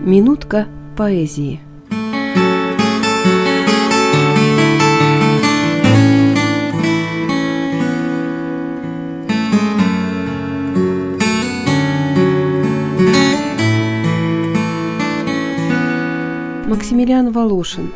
Минутка поэзии. Максимилиан Волошин.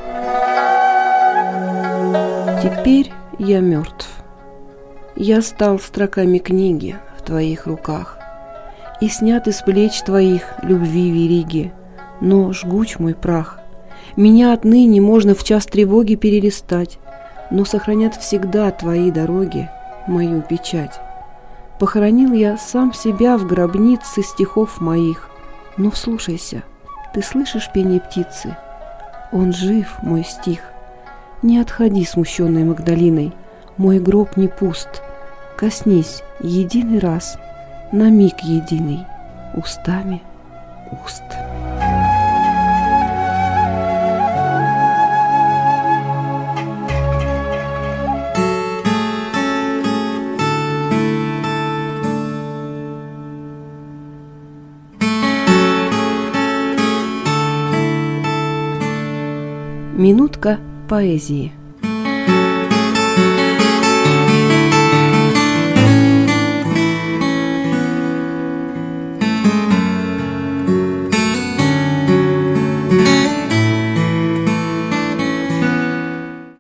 Теперь я мертв. Я стал строками книги в твоих руках, и снят из плеч твоих любви вериги, но жгуч мой прах. Меня отныне можно в час тревоги перелистать, но сохранят всегда твои дороги мою печать. Похоронил я сам себя в гробнице стихов моих, но вслушайся, ты слышишь пение птицы? Он жив, мой стих. Не отходи, смущенной Магдалиной, мой гроб не пуст. Коснись единый раз, на миг единый, устами уст. Минутка поэзии.